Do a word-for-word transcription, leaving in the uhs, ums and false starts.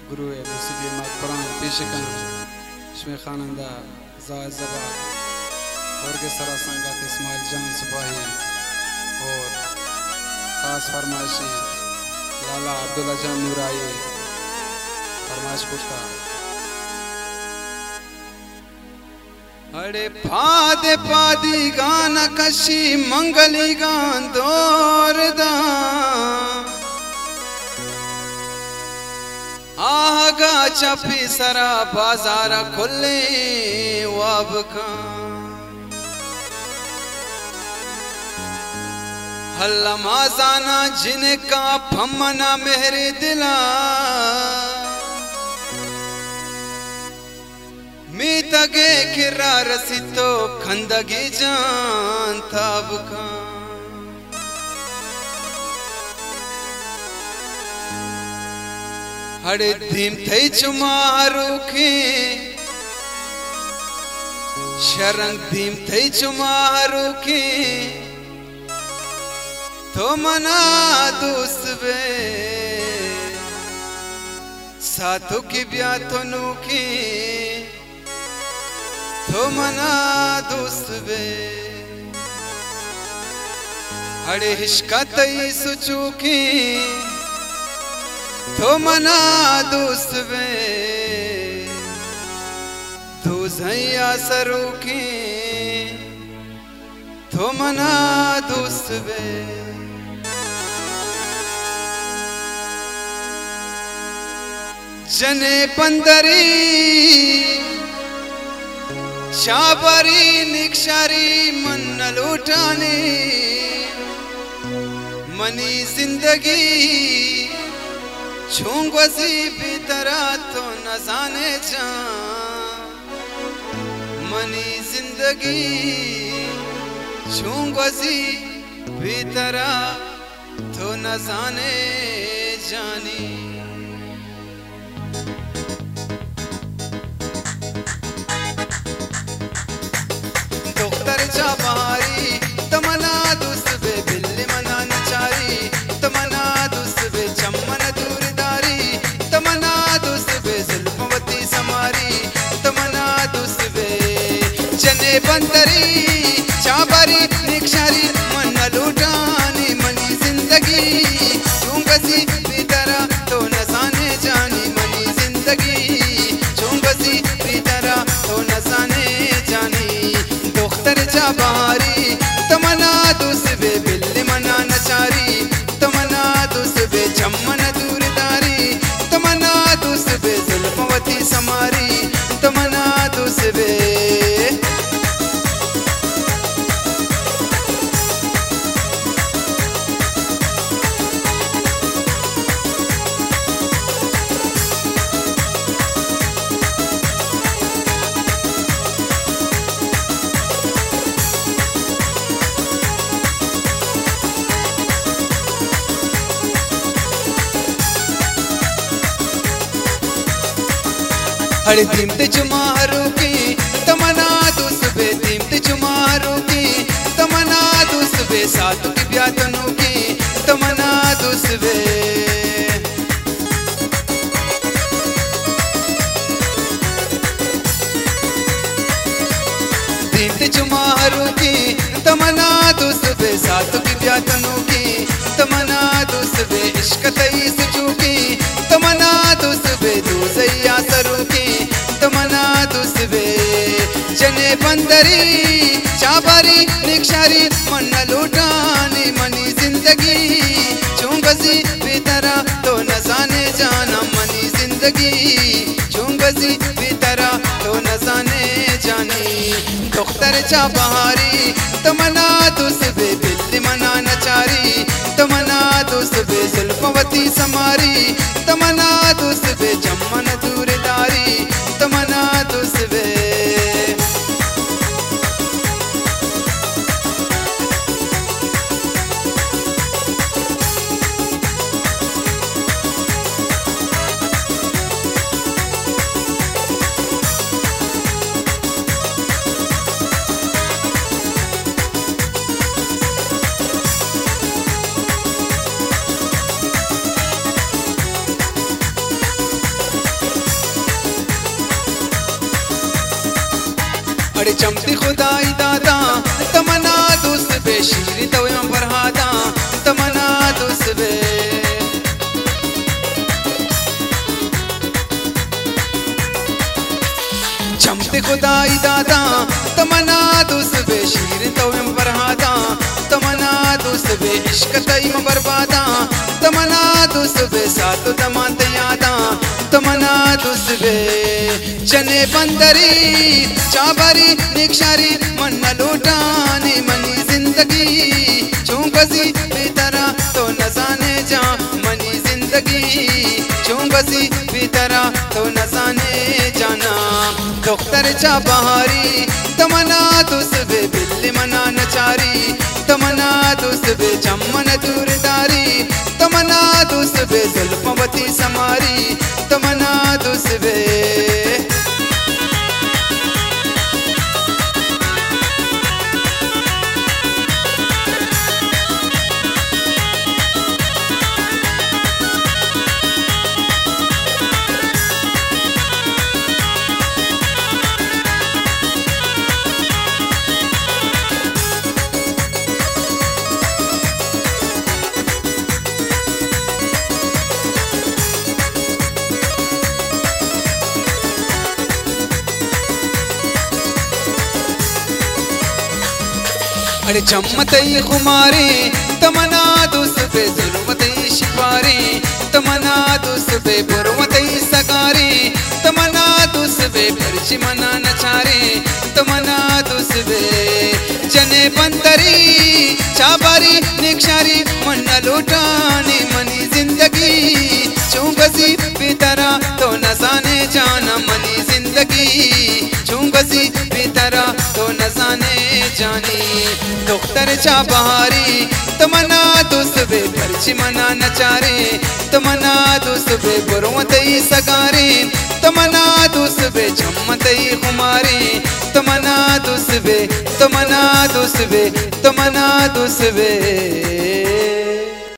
گروه موسیقی مدپران پیشکن شمی خاننده زاید زباد اور के सरा संगत इस्माइल जान सिपाही और खास फरमाइशी लाला अब्दुल्ला जान नूराई फरमाइश पुष्टा अरे फादे पादी गाना कशी मंगली गान दोरदा आगा चपी सरा बाजार खुले वाब का हल्ला माजाना जिनका फमना मेरे दिला मी तगे किरा रसी तो खंदगी जान थाब का हड़े धीम थे चुमारू के शरंग धीम थे चुमारू के तो मना दोस्त बे साथों की ब्याह तो नूकी तो मना दोस्त बे हड़े हिश्का तई सुचूकी तो मना दोस्त बे तू झैया सरूकी तो मना दोस्त बे जने पंदरी शाबरी निक्षारी मन न लूटाने मनी जिंदगी छूंग वसी भीतरा तो न जाने जा मनी जिंदगी छूंग वसी भीतरा तो न जाने जानी बहारी तमना दुस्त बे बिल्ली मना नचारी तमना दुस्त बे चम्मन दूरदारी तमना दुस्त बे जुल्फवती समारी तमना दुस्त बे जने बंदरी चाबरी निक्षारी मन लूटानी मनी जिंदगी चूंगसी भीतरा तो न जाने जानी मनी जिंदगी चूंगसी भीतरा तो न जाने जानी बहारी तमना दुसबे बिल्ली मना नचारी तमना दुसबे चम्मन दूरदारी तमना दुसबे जुल्फवती समारी तमना दुसबे हरे दीमते चुमारू की तमना दुसबे दीमते चुमारू की तमना दुसबे सातु की ब्यातनु की तमना दुसबे दीमते चुमारू की तमना दुसबे सातु की ब्यातनु की तमना दुसबे इश्क तई सुचू की तमना दुसबे दूसैया सरू की तमना दुसबे जने बंदरी चाबरी निक्षारी मन लूटानी मनी जिंदगी चूंगसी भीतरा तो न जाने जाना मनी जिंदगी चूंगसी भीतरा तो न जाने जानी दुख्तर चा बहारी तमना दुसबे बिल्ली मना नचारी तमना दुसबे जुल्फवती समारी तमना दुसबे चम्मन दूरदारी तमना दुसबे अड़े चमती खुदाई दादा तमन्ना दुस बे शीरी तो फरहादा तमन्ना दुस बे चमती खुदाई दादा तमन्ना दुस बे शीरी तो फरहादा तमन्ना दुस बे इश्क तई बर्बादा तमन्ना दुस बे सात दमात यादा तमन्ना दुस बे चने बंदरी चाबरी निक्षारी मन लूटाने मनी जिंदगी चूंकसी बेतरा तो न जाने जा मनी जिंदगी चूंकसी बेतरा तो न जाने जाना डॉक्टर चा बहारी तमन्ना दुस बे बिल्ली मना नचारी तमन्ना दुस बे चमन दूरदारी तमन्ना दुस बे जुल्फवती समारी तमन्ना दुस बे अरे चम्मतई खुमारी तमन्ना दुस बे जुल्मतई शिकारी तमन्ना दुस बे बुरवतई सगारी तमन्ना दुस बे परची मना नचारी तमन्ना दुस बे जने बंदरी चाबारी निक्षारी मन लूटाने मनी जिंदगी चूंकसी बेतरा तो न जाने जाना मनी जिंदगी चूंकसी बेतरा तो न जाने जानी डॉक्टर चा बहारी तमन्ना दुस बे परची मना नचारे तमन्ना दुस बे बुरवतई सगारी तमन्ना दुस बे चम्मतई खुमारी तमन्ना दुस बे तमन्ना दुस बे तमन्ना दुस बे